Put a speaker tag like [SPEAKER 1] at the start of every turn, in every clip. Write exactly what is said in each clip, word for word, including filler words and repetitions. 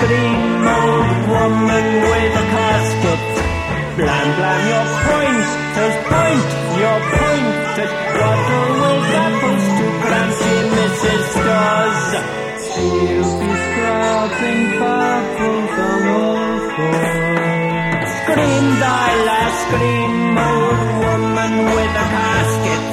[SPEAKER 1] scream, old woman with a casket. Blam, blam, your pointers point, your pointers waddle with apples to Clancy Missus Dawes. She'll be scrubbing bubbles on all fours. Scream, thy last scream, old woman with a casket.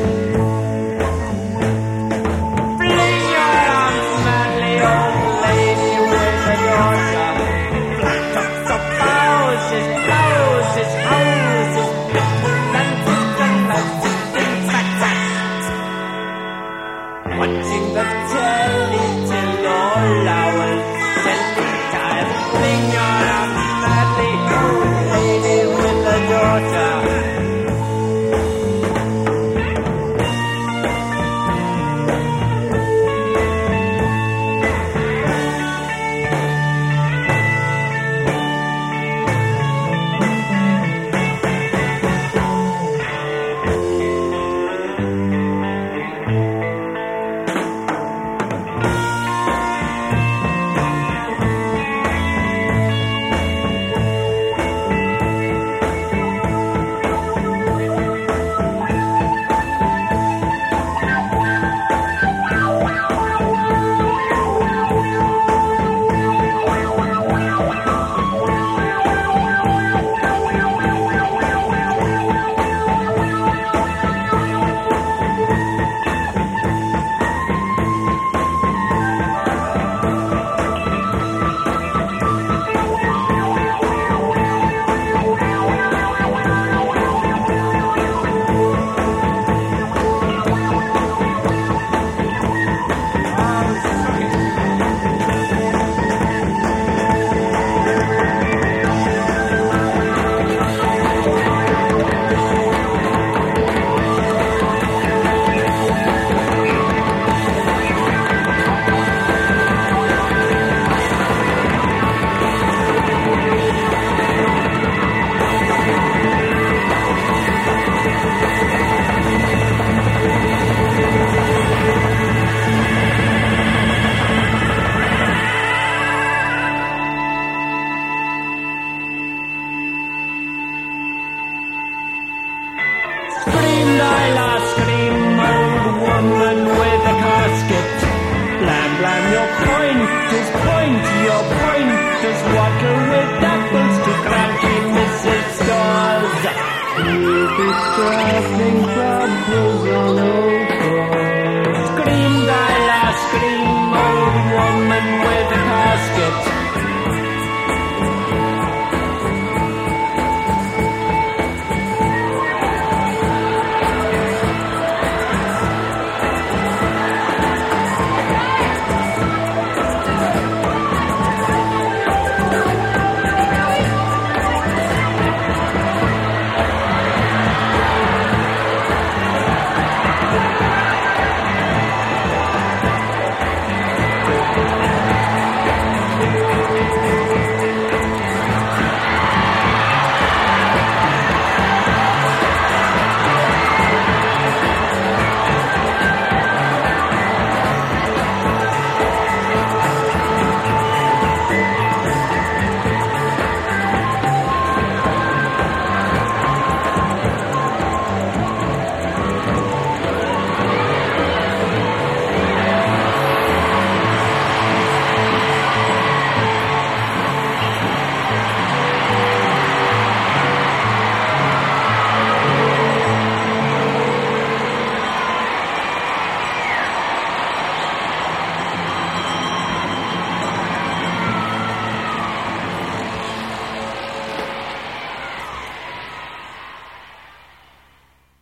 [SPEAKER 1] Fling your arms madly, old lady with a daughter. Flat tops of houses, houses, houses, lances and lances in fat. Watching the telly till all hours, telly time. Fling your